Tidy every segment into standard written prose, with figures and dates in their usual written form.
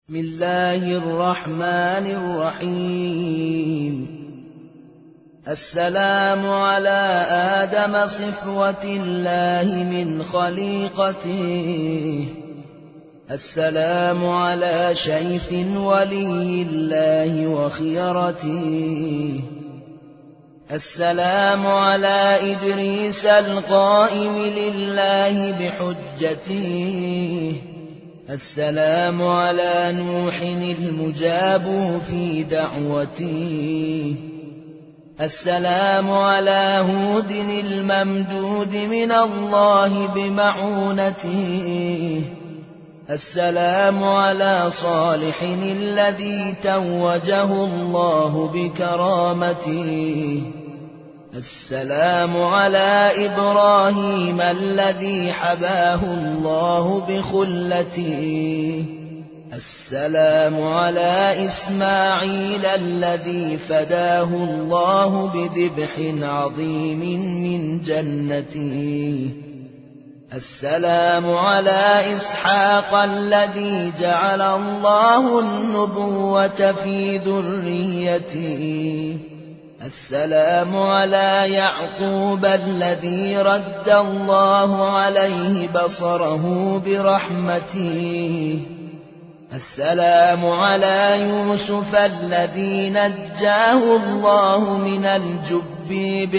بسم الله الرحمن الرحيم. السلام على آدم صفوة الله من خليقته، السلام على شيخ ولي الله وخيرته، السلام على إدريس القائم لله بحجته، السلام على نوح المجاب في دعوته، السلام على هود الممدود من الله بمعونته، السلام على صالح الذي توجه الله بكرامته، السلام على إبراهيم الذي حباه الله بخلته، السلام على إسماعيل الذي فداه الله بذبح عظيم من جنته، السلام على إسحاق الذي جعل الله النبوة في ذريته، السلام على يعقوب الذي رد الله عليه بصره برحمته، السلام على يوسف الذي نجاه الله من الجب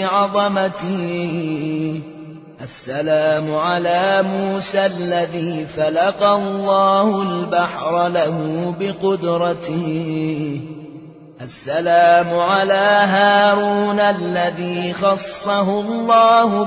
بعظمته، السلام على موسى الذي فلق الله البحر له بقدرته، السلام على هارون الذي خصه الله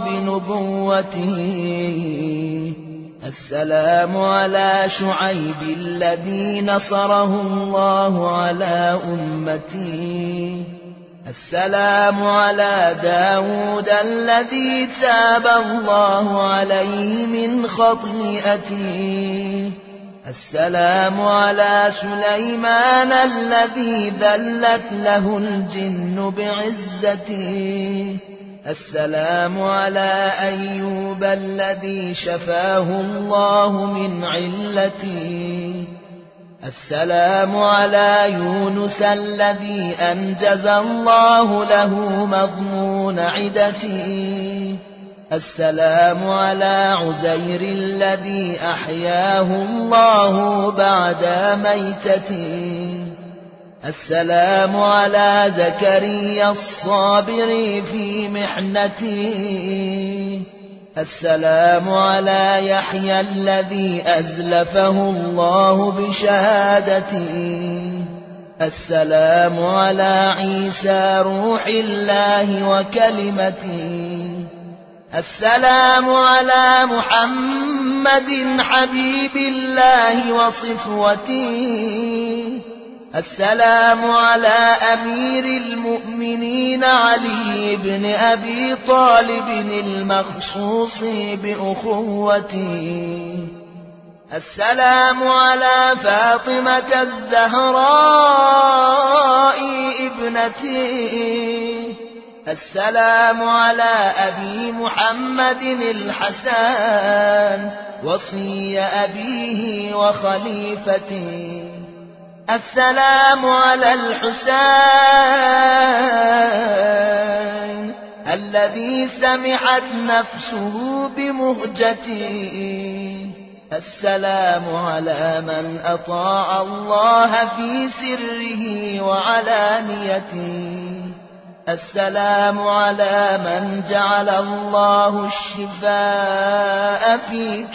بنبوته، السلام على شعيب الذي نصره الله على أمته، السلام على داود الذي تاب الله عليه من خطيئته، السلام على سليمان الذي ذلت له الجن بعزته، السلام على أيوب الذي شفاه الله من علته، السلام على يونس الذي أنجز الله له مضمون عدته، السلام على عزير الذي أحياه الله بعد ميتته، السلام على زكريا الصابر في محنته، السلام على يحيى الذي أزلفه الله بشهادته، السلام على عيسى روح الله وكلمته، السلام على محمد حبيب الله وصفوته، السلام على أمير المؤمنين علي بن أبي طالب المخصوص بأخوته، السلام على فاطمة الزهراء ابنته، السلام على أبي محمد الحسن وصي أبيه وخليفته، السلام على الحسين الذي سمحت نفسه بمهجته، السلام على من أطاع الله في سره وعلانيته، السلام على من جعل الله الشفاء في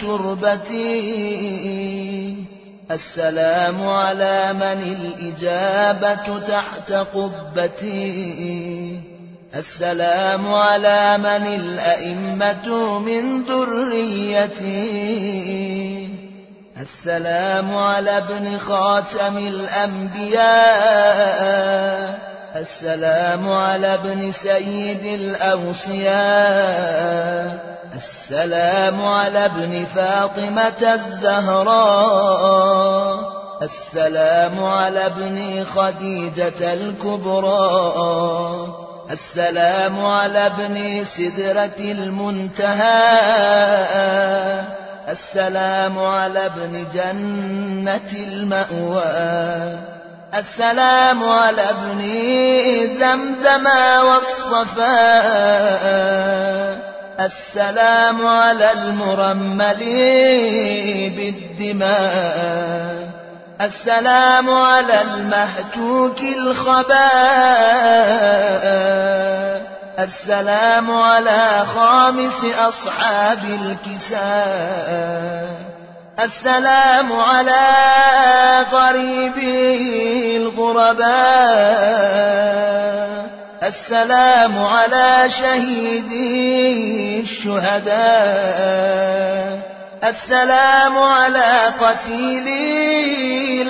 تربته، السلام على من الإجابة تحت قبته، السلام على من الأئمة من ذريته، السلام على ابن خاتم الأنبياء، السلام على ابن سيد الأوصياء، السلام على ابن فاطمة الزهراء، السلام على ابن خديجة الكبرى، السلام على ابن سدرة المنتهى، السلام على ابن جنة المأوى السلام على ابن زمزم والصفاء السلام على المرمل بالدماء السلام على المهتوك الخباء السلام على خامس أصحاب الكساء السلام على غريبي الغرباء السلام على شهيدي الشهداء السلام على قتيلي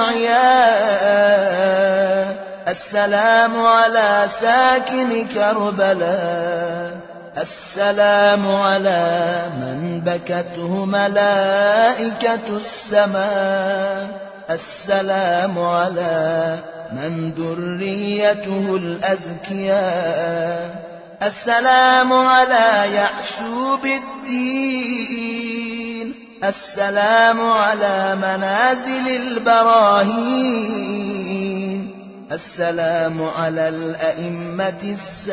الأدعياء السلام على ساكن كربلاء السلام على من بكته ملائكة السماء السلام على من ذريته الأزكياء السلام على يعشوب الدين السلام على منازل البراهين السلام على الأئمة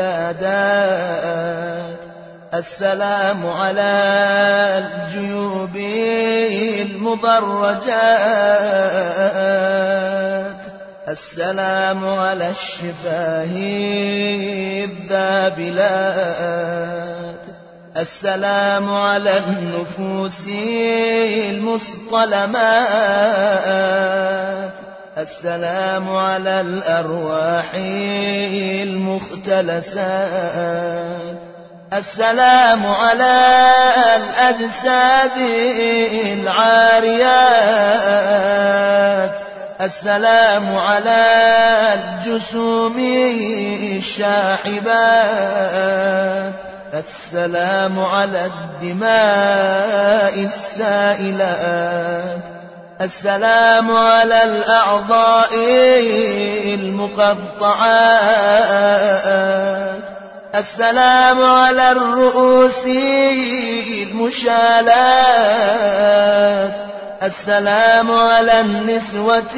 السادات السلام على الجيوب المضرجات السلام على الشفاه الذابلات السلام على النفوس المصطلمات السلام على الأرواح المختلسات السلام على الأجساد العاريات السلام على الجسوم الشاحبات السلام على الدماء السائلات السلام على الأعضاء المقطعات السلام على الرؤوس المشالات السلام على النسوة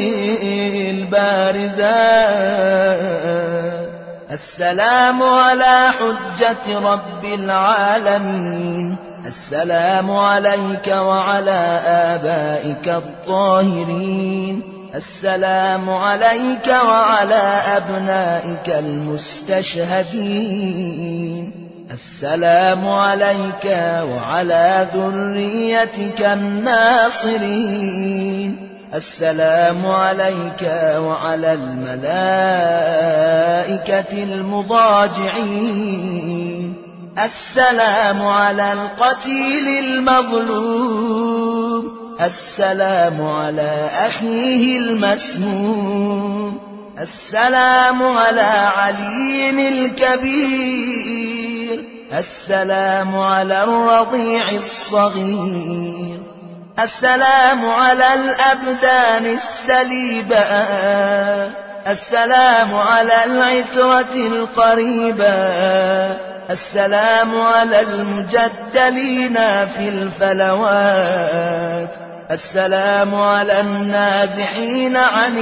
البارزات السلام على حجة رب العالمين السلام عليك وعلى آبائك الطاهرين السلام عليك وعلى أبنائك المستشهدين السلام عليك وعلى ذريتك الناصرين السلام عليك وعلى الملائكة المضاجعين السلام على القتيل المظلوم السلام على أخيه المسموم السلام على علي الكبير السلام على الرضيع الصغير السلام على الأبدان السليبة السلام على العترة القريبة السلام على المجدلين في الفلوات السلام على النازحين عن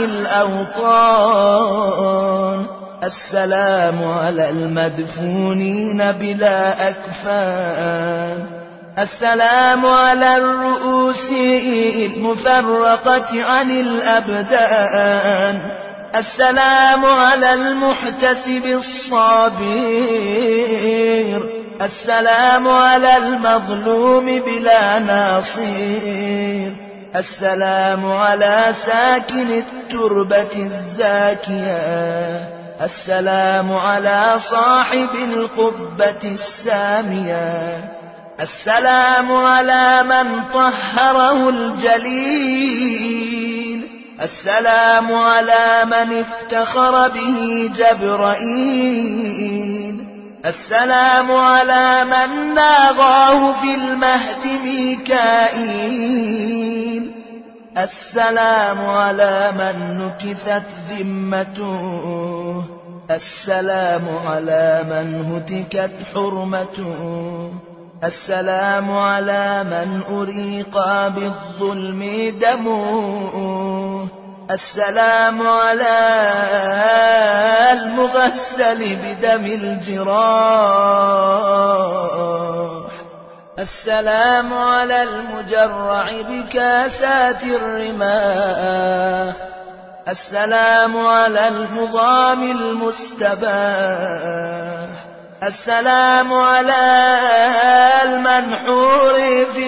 الأوطان السلام على المدفونين بلا أكفان السلام على الرؤوس المفرقة عن الأبدان السلام على المحتسب الصابر السلام على المظلوم بلا ناصير السلام على ساكن التربة الزاكية السلام على صاحب القبة السامية السلام على من طهره الجليل السلام على من افتخر به جبرائيل السلام على من ناغاه في المهد ميكائيل السلام على من نكثت ذمته السلام على من هتكت حرمته السلام على من أريق بالظلم دمه، السلام على المغسل بدم الجراح، السلام على المجرع بكاسات الرماح، السلام على المضام المستباح، السلام على المنحور في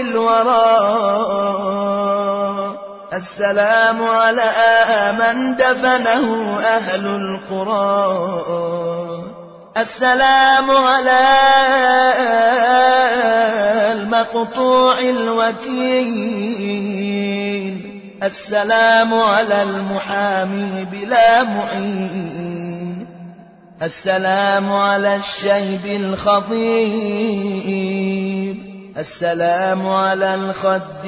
الورى، السلام على من دفنه أهل القرى، السلام على المقطوع الوتين، السلام على المحامي بلا معين، السلام على الشيب الخضيب، السلام على الخد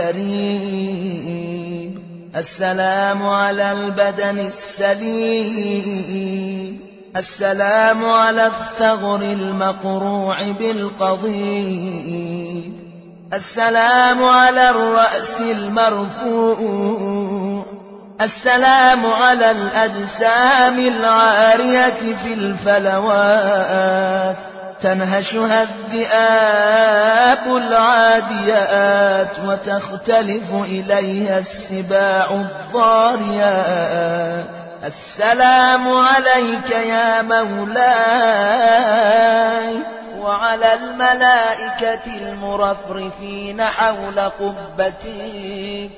التريب، السلام على البدن السليم، السلام على الثغر المقروع بالقضيب، السلام على الرأس المرفوع، السلام على الأجسام العارية في الفلوات تنهشها الذئاب العاديات وتختلف إليها السباع الضاريات. السلام عليك يا مولاي وعلى الملائكة المرفرفين حول قبتك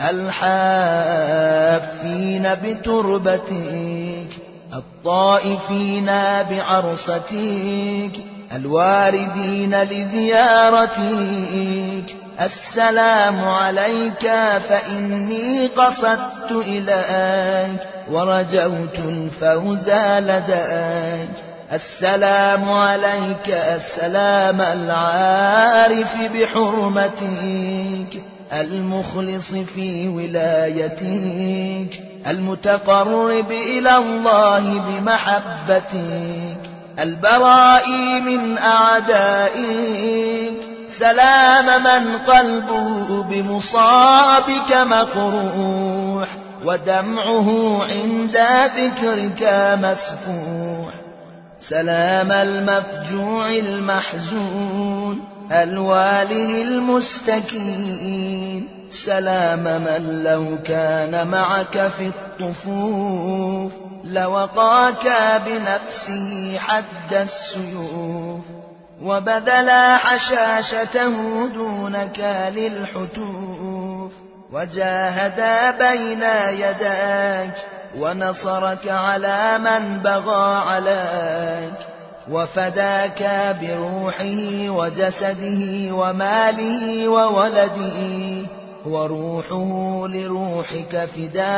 الحافين بتربتك الطائفين بعرستك الواردين لزيارتك. السلام عليك فإني قصدت إليك ورجوت الفوز لديك. السلام عليك السلام العارف بحرمتك المخلص في ولايتك المتقرب إلى الله بمحبتك البراء من أعدائك. سلام من قلبه بمصابك مقروح ودمعه عند ذكرك مسفوح. سلام المفجوع المحزون الواله المستكين. سلام من لو كان معك في الطفوف لوقاك بنفسه حد السيوف وبذل حشاشته دونك للحتوف وجاهدا بين يداك ونصرك على من بغى عليك وفداك بروحه وجسده وماله وولده وروحه لروحك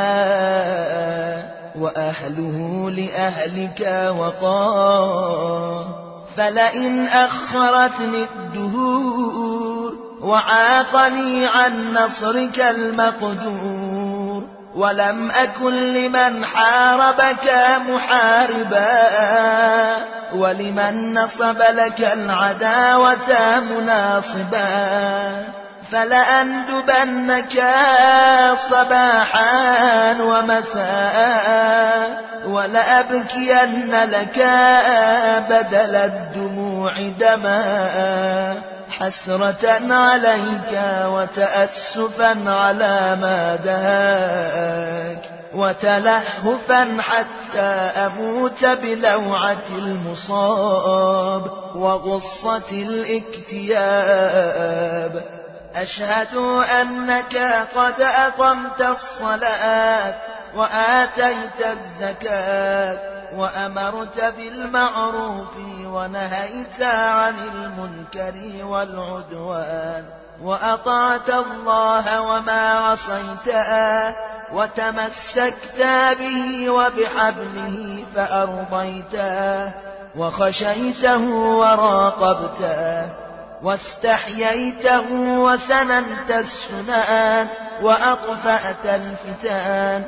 فداء وأهله لأهلك وقاه. فلئن أخرتني الدهور وعاقني عن نصرك المقدور ولم أكن لمن حاربك محاربا ولمن نصب لك العداوة مناصبا فلأندبنك صباحا ومساء ولأبكين لك بدل الدموع دما حسرة عليك وتأسفا على ما دهاك وتلهفا حتى أموت بلوعة المصاب وغصة الاكتياب. أشهد أنك قد أقمت الصلاة وآتيت الزكاة وأمرت بالمعروف ونهيت عن المنكر والعدوان وأطعت الله وما عصيته وتمسكت به وبحبله فأرضيته وخشيته وراقبته واستحييته وسننت السنان وأطفأت الفتان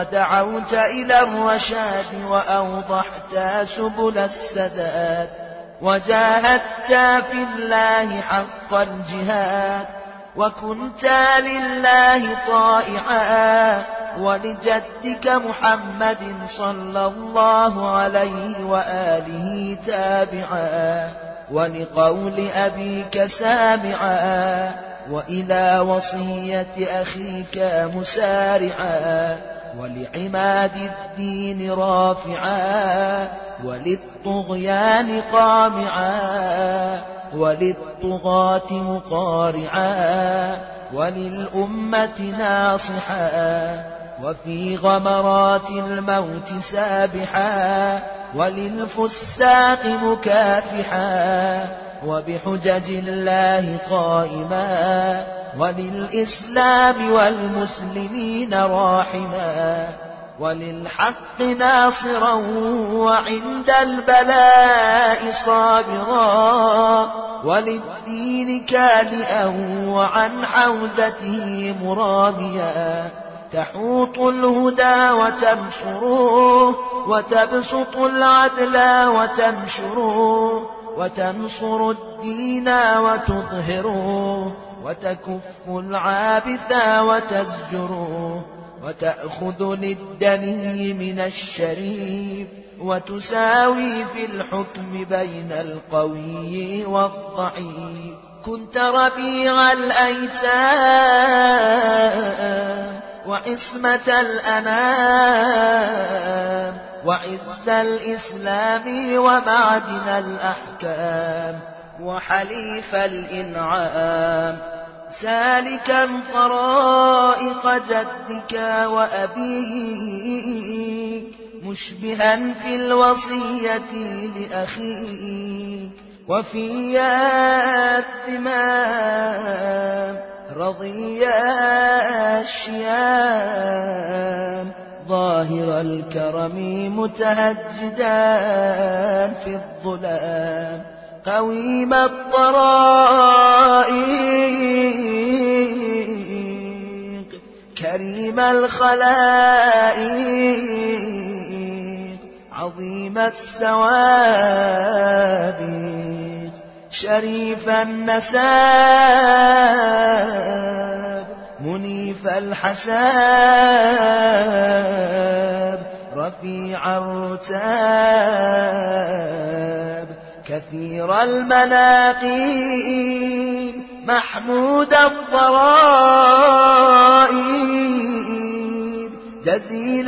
ودعوت إلى الرشاد وأوضحت سبل السداد. وجاهدت في الله حق الجهاد، وكنت لله طائعا ولجدك محمد صلى الله عليه وآله تابعا، ولقول أبيك سامعا، وإلى وصية أخيك مسارعا، ولعماد الدين رافعا، وللطغيان قامعا، وللطغاة مقارعا، وللأمة ناصحا، وفي غمرات الموت سابحا، وللفساق مكافحا، وبحجج الله قائما، وللإسلام والمسلمين راحما، وللحق ناصرا وعند البلاء صابرا، وللدين كالئا وعن حوزته مرابيا، تحوط الهدى وتنشره، وتبسط العدل وتنشره، وتنصر الدين وتظهره، وتكف العابث وتزجره، وتأخذ للدني من الشريف، وتساوي في الحكم بين القوي والضعيف. كنت ربيع الأيتام وعصمة الأنام، وعز الإسلام ومعدن الأحكام، وحليف الإنعام، سالكا طرائق جدك وأبيك، مشبها في الوصية لأخيك، وفي الدمام رضي الشيام، ظاهر الكرم متهجدا في الظلام، قويم الطرائق، كريم الخلائق، عظيم السوابق، شريف النساب، منيف الحساب، رفيع الرتاب، كثير المناقب، محمود الضرائب، جزيل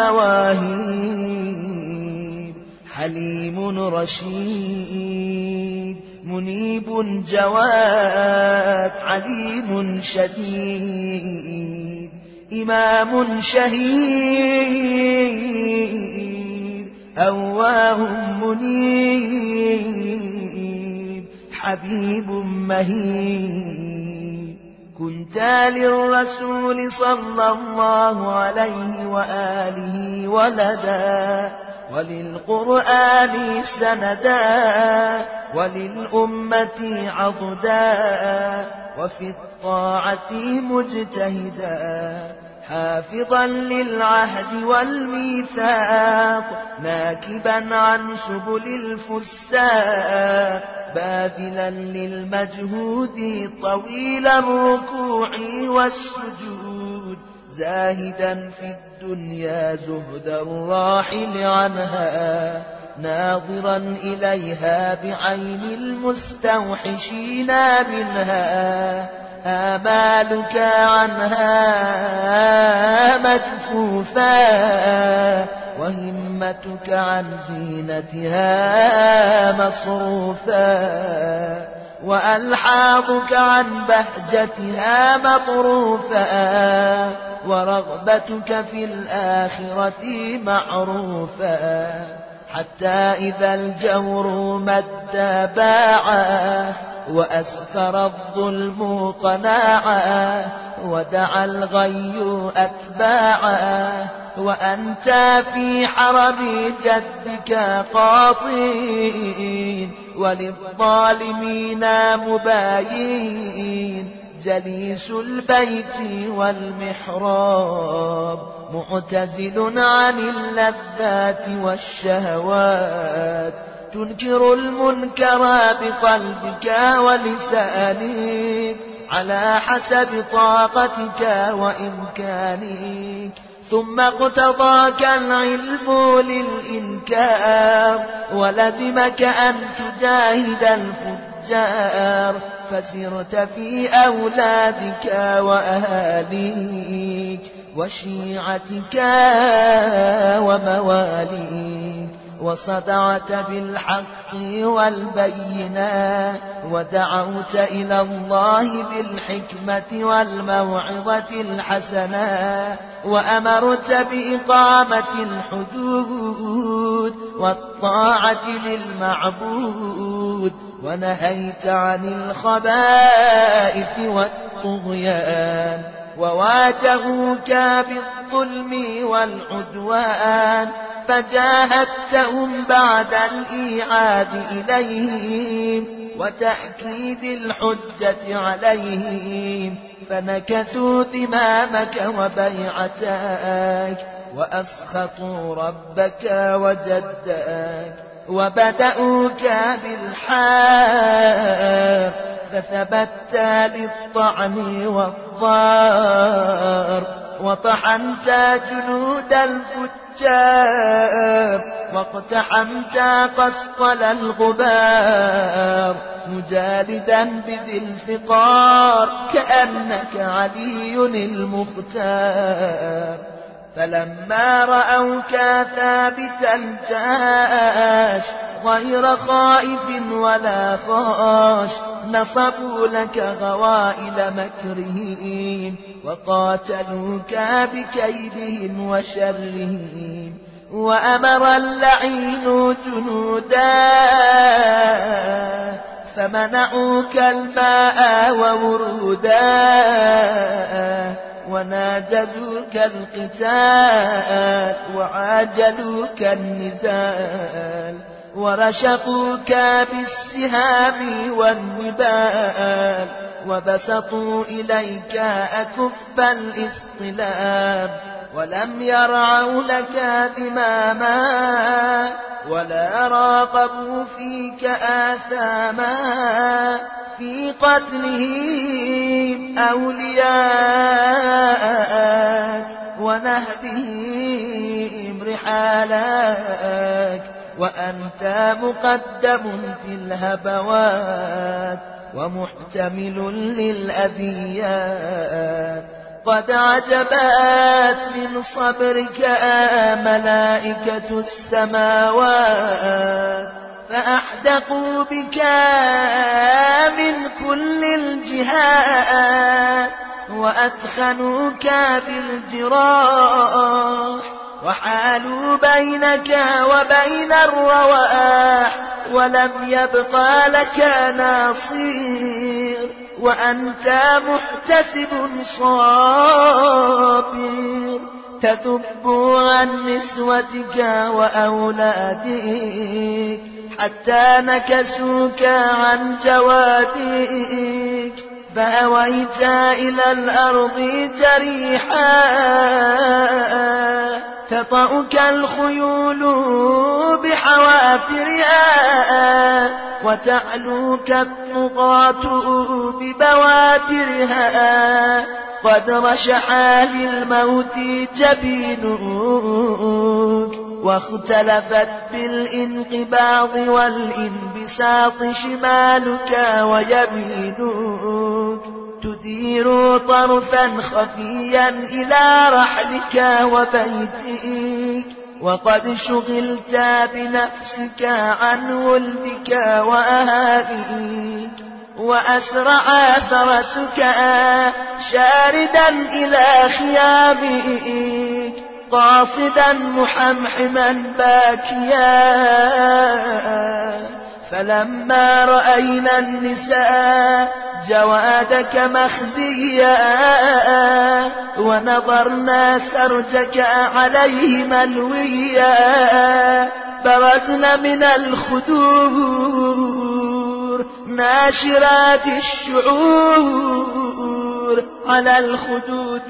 المواهب، حليم رشيد، منيب جواد، عليم شديد، إمام شهيد، أواه منيب، حبيب مهيب. كنت للرسول صلى الله عليه وآله ولدا، وللقرآن سندا، وللأمة عضدا، وفي الطاعة مجتهدا، حافظا للعهد والميثاق، ناكبا عن سبل الفساق، باذلا للمجهود طويل الركوع والسجود، زاهدا في الدنيا زهد الراحل عنها، ناظرا إليها بعين المستوحشين منها، آمالك عنها مكفوفا، وهمتك عن زينتها مصروفا، وألحاظك عن بهجتها مطروفا، ورغبتك في الآخرة معروفا، حتى إذا الجور مد باعا، وأسفر الظلم قناعا، ودعا الغي أتباعا، وأنت في حرم جدك قاطين، وللظالمين مباين، جليس البيت والمحراب، معتزل عن اللذات والشهوات، تنكر المنكر بقلبك ولسانك على حسب طاقتك وإمكانك، ثم اقتضاك العلم للإنكار ولزمك أن تجاهد الفجار، فسرت في أولادك وأهاليك وشيعتك ومواليك، وصدعت بالحق والبينات، ودعوت إلى الله بالحكمة والموعظة الحسنة، وأمرت بإقامة الحدود والطاعة للمعبود، ونهيت عن الخبائث والطغيان، وواجهوك بالظلم والعدوان، فجاهدتهم بعد الإيعاد إليهم وتأكيد الحجة عليهم، فنكثوا ذمامك وبيعتك وأسخطوا ربك وجدك، وبدأوك بالحار فثبت للطعن والضار، وطحنت جنود الفجار واقتحمت قسطل الغبار، مجالدا بذي الفقار كأنك علي المختار. فلما رأوك ثابت الجاش غير خائف ولا خاش، نصبوا لك غوائل مكرهم وقاتلوك بكيدهم وشرهم، وأمر اللعين جنودا فمنعوك الماء وورودا، وناجدوك القتال وعاجلوك النزال، ورشقوك بالسهام والنبال، وبسطوا إليك أكف الإصطلاب، ولم يرعوا لك ذماما ولا راقبوا فيك آثاما، في قتلهم أولياءك ونهبهم رحالاك، وأنت مقدم في الهبوات ومحتمل للأذيات. قد عجبت من صبرك ملائكة السماوات، فأحدقوا بك من كل الجهات، وأثخنوك بالجراح، وحالوا بينك وبين الرواح، ولم يبقى لك ناصير، وأنت محتسب صابر، تذب عن نسوتك وأولادك حتى نكسوك عن جوادك، فأويت إلى الأرض جريحا تطأك الخيول بحوافرها، وتعلوك الطغاة ببواترها، قد رشحا للموت جبينك، واختلفت بالانقباض والانبساط شمالك ويمينك، تدير طرفا خفيا إلى رحلك وبيتك، وقد شغلت بنفسك عن ولدك وأهاليك، وأسرع فرسك شاردا إلى خيامك، قاصدا محمحما باكيا. فلما رأينا النساء جوادك مخزيا، ونظرنا سرجك عليه ملويا، برزن من الخدور ناشرات الشعور، على الخدود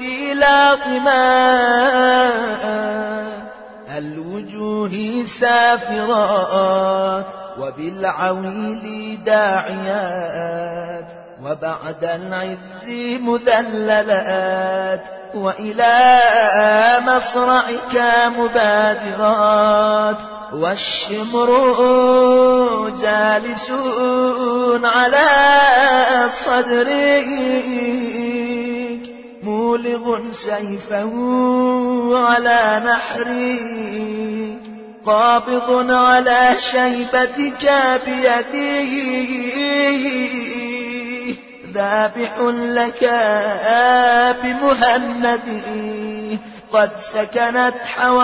لاطمات، الوجوه سافرات، وبالعويل داعيات وبعد العز مذللات وإلى مصرعك مبادرات والشمر جالسون على صدرك مولغ سيفه على نحرك قابض على شيبتك بيده ذابح لك بمهند قد سكنت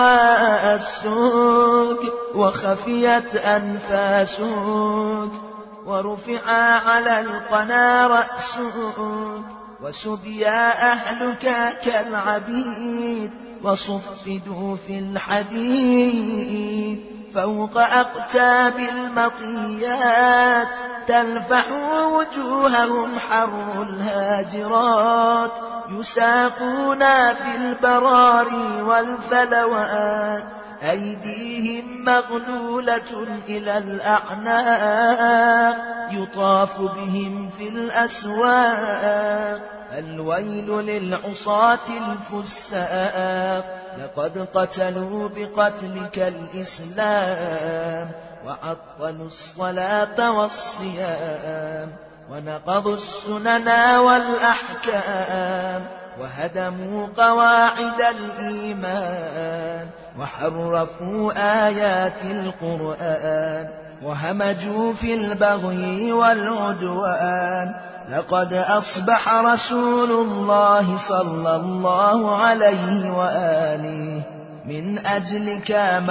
حواسك وخفيت أنفاسك ورفع على القنا رأسك وسبيا أهلك كالعبيد وصفدوا في الحديد فوق أقتاب المطيات تلفح وجوههم حر الهاجرات يساقون في البراري والفلوات أيديهم مغلولة إلى الأعناق يطاف بهم في الأسواق الويل للعصاة الفساق لقد قتلوا بقتلك الإسلام وعطلوا الصلاة والصيام ونقضوا السنن والأحكام وهدموا قواعد الإيمان وحرفوا آيات القرآن وهمجوا في البغي والعدوان لقد أصبح رسول الله صلى الله عليه وآله من أجلك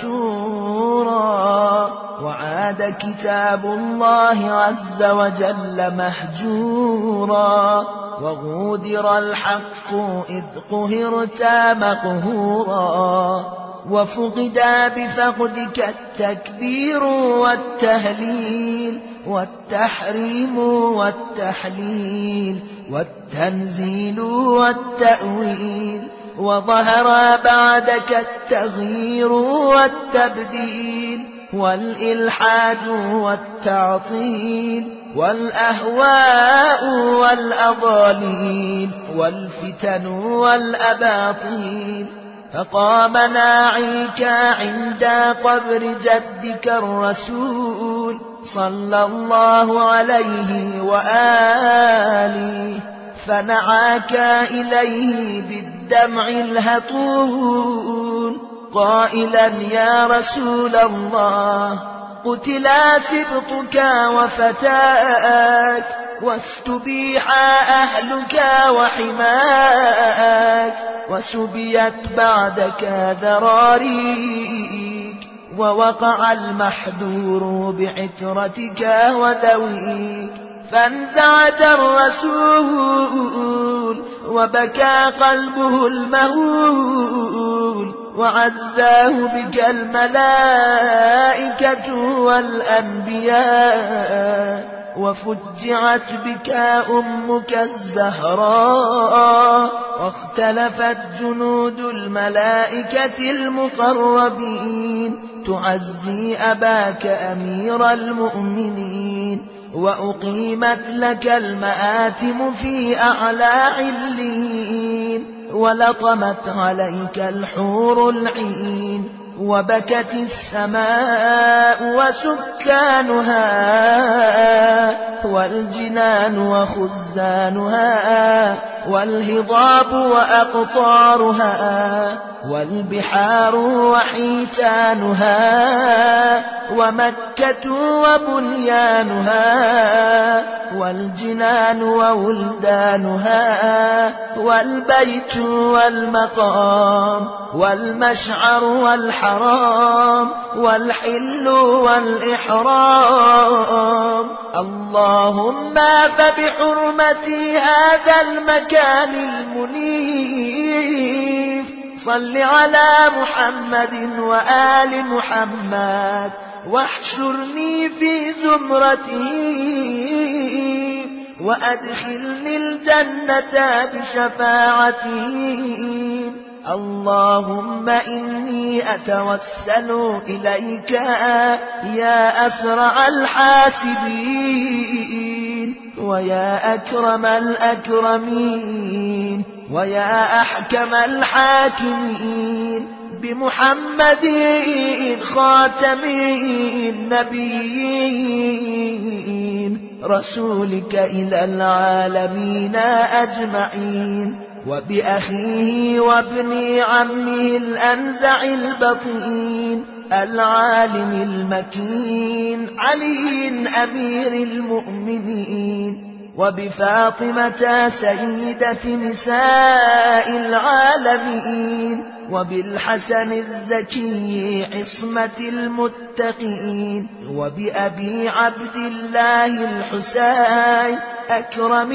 موتورا وعاد كتاب الله عز وجل مهجورا وغودر الحق إذ قهرت مقهورا وفقدا بفقدك التكبير والتهليل والتحريم والتحليل والتنزيل والتأويل وظهر بعدك التغيير والتبديل والإلحاد والتعطيل والأهواء والأضاليل والفتن والأباطيل فقام ناعيك عند قبر جدك الرسول صلى الله عليه وآله فنعاك إليه بالدمع الهطول قائلا يا رسول الله قتلا سبطك وفتاك واستبيح أهلك وحماك وسبيت بعدك ذراريك ووقع المحذور بعترتك وذويك فانزعج الرسول وبكى قلبه المهول وعزاه بك الملائكة والأنبياء وفجعت بك أمك الزهراء واختلفت جنود الملائكة المقربين تعزي أباك أمير المؤمنين وأقيمت لك المآتم في أعلى علين ولطمت عليك الحور العين وبكت السماء وسكانها والجنان وخزانها والهضاب وأقطارها والبحار وحيتانها ومكة وبنيانها والجنان وولدانها والبيت والمقام والمشعر والحرام والحل والإحرام اللهم فبحرمة هذا المكان المنيف صل على محمد وآل محمد واحشرني في زمرته وأدخلني الجنة بشفاعته اللهم إني أتوسل إليك يا أسرع الحاسبين ويا أكرم الأكرمين ويا أحكم الحاكمين بمحمد خاتم النبيين رسولك إلى العالمين أجمعين وبأخيه وابن عمه الأنزع البطين العالم المكين علي أمير المؤمنين وبفاطمة سيدة نساء العالمين وبالحسن الزكي عصمة المتقين وبأبي عبد الله الحسين أكرم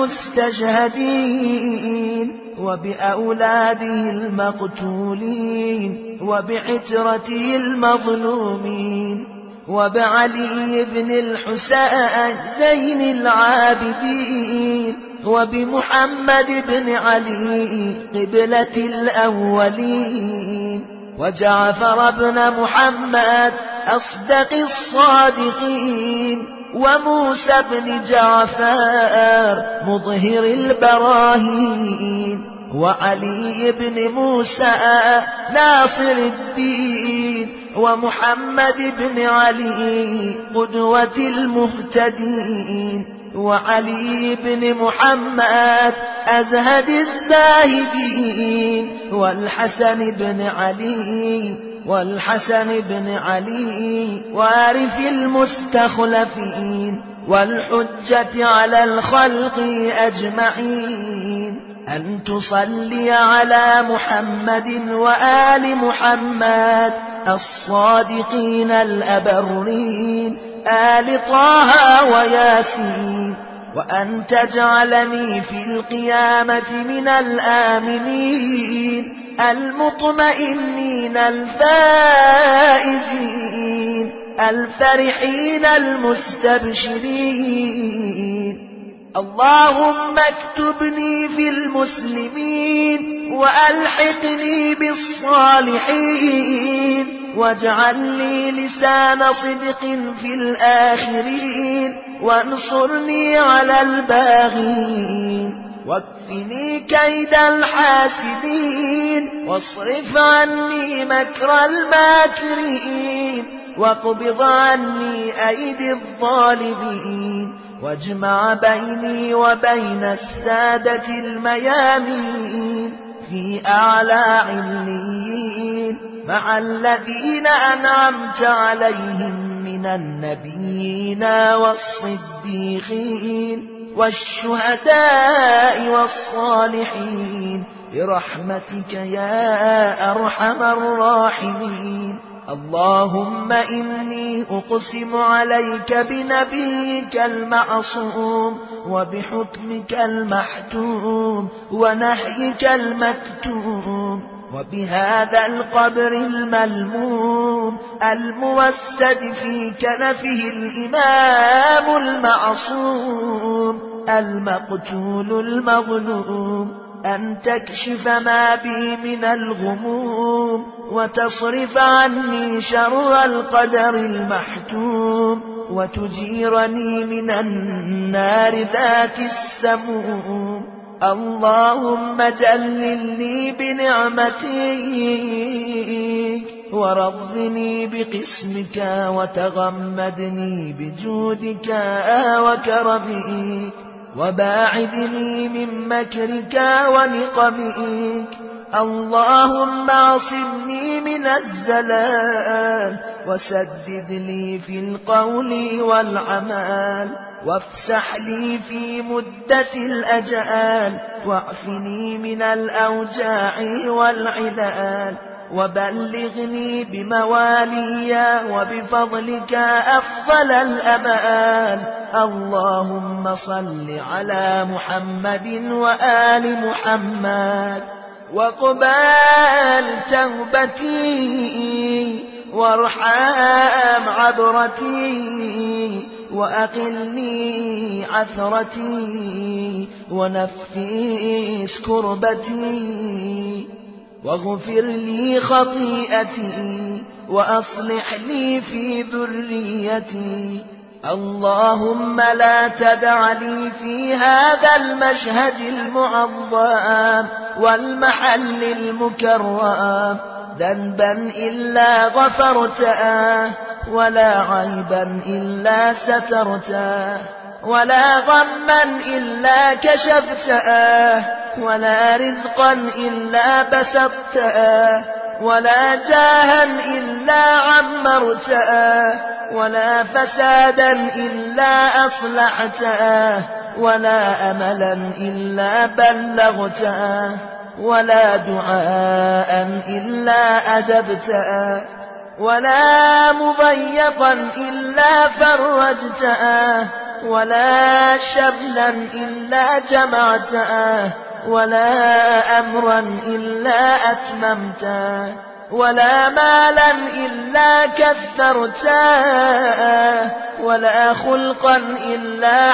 المستشهدين وبأولاده المقتولين وبعترته المظلومين وبعلي بن الحسين زين العابدين وبمحمد بن علي قبلة الأولين وجعفر بن محمد أصدق الصادقين وموسى بن جعفر مظهر البراهين وعلي بن موسى ناصر الدين ومحمد بن علي قدوة المهتدين وعلي بن محمد أزهد الزاهدين والحسن بن علي وارث المستخلفين والحجة على الخلق أجمعين أن تصلي على محمد وآل محمد الصادقين الأبرين آل طه وياسين وأن تجعلني في القيامة من الآمنين المطمئنين الفائزين الفرحين المستبشرين اللهم اكتبني في المسلمين وألحقني بالصالحين واجعل لي لسان صدق في الآخرين وانصرني على الباغين واكفني كيد الحاسدين واصرف عني مكر الماكرين واقبض عني أيدي الظالمين واجمع بيني وبين السادة الميامين في أعلى عليين مع الذين أنعمت عليهم من النبيين والصديقين والشهداء والصالحين برحمتك يا أرحم الراحمين. اللهم إني أقسم عليك بنبيك المعصوم وبحكمك المحتوم ونهيك المكتوم وبهذا القبر الملموم الموسد في كنفه الإمام المعصوم المقتول المظلوم أن تكشف ما بي من الغموم وتصرف عني شر القدر المحتوم وتجيرني من النار ذات السموم. اللهم جللني بنعمتك ورضني بقسمك وتغمدني بجودك وكرمك وباعدني من مكرك ونقمك. اللهم عصمني من الزلال وسدد لي في القول والعمل وافسح لي في مدة الأجال واعفني من الأوجاع والعلال وبلغني بموالي وبفضلك أفضل الأمال. اللهم صل على محمد وآل محمد وقبال توبتي وارحم عبرتي وأقلني عثرتي ونفس كربتي واغفر لي خطيئتي وأصلح لي في ذريتي. اللهم لا تدع لي في هذا المشهد المعظم والمحل المكرم ذنبا إلا غفرته، ولا عيبا إلا سترته، ولا غما إلا كشفته، ولا رزقا إلا بسطته، ولا جاها إلا عمرته، ولا فسادا إلا أصلحته، ولا أملا إلا بلغته، ولا دعاء إلا أجبته، ولا مضيقا إلا فرجته، ولا شملا إلا جمعته، ولا أمرا إلا أتممته، ولا مالا إلا كثرته، ولا خلقا إلا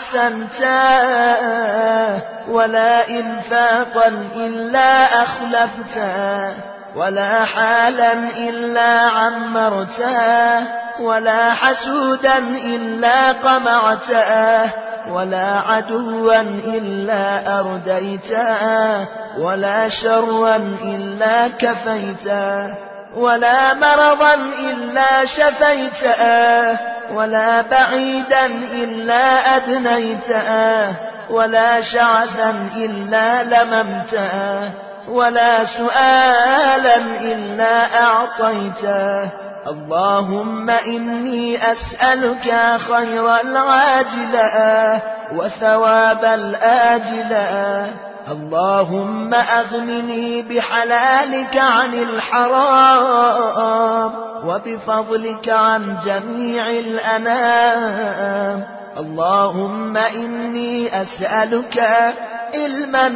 حسنته، ولا إنفاقا إلا أخلفته، ولا حالا إلا عمرته، ولا حسودا إلا قمعته، ولا عدوا إلا أرديته، ولا شرا إلا كفيته، ولا مرضا إلا شفيته، ولا بعيدا إلا أدنيته، ولا شعثا إلا لممته، ولا سؤالا إلا أعطيته. اللهم إني أسألك خير العاجلة وثواب الآجلة. اللهم أغنني بحلالك عن الحرام وبفضلك عن جميع الأنام. اللهم إني أسألك علما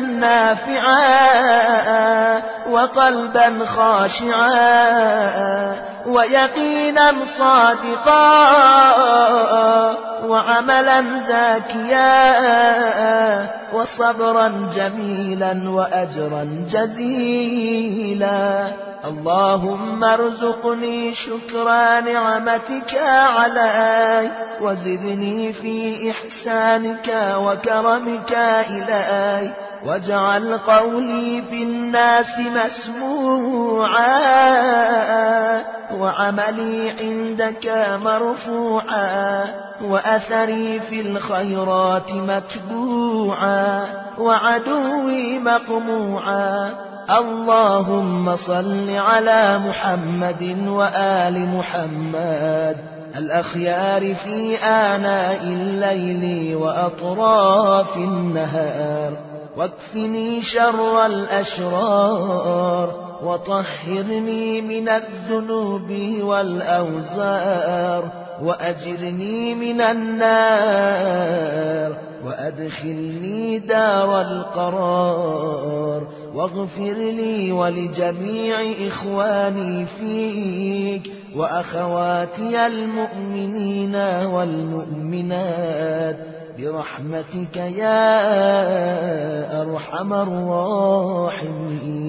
نافعا وقلبا خاشعا ويقينا صادقا وعملا زاكيا وصبرا جميلا وأجرا جزيلا. اللهم ارزقني شكر نعمتك علي وزدني في إحسانك وكرمك إلي، واجعل قولي في الناس مسموعا وعملي عندك مرفوعا وأثري في الخيرات متبوعا وعدوي مقموعا. اللهم صل على محمد وآل محمد الأخيار في آناء الليل وأطراف النهار، واكفني شر الأشرار، وطهرني من الذنوب والأوزار، وأجرني من النار، وأدخلني دار القرار، واغفر لي ولجميع إخواني فيك وأخواتي المؤمنين والمؤمنات برحمتك يا أرحم الراحمين.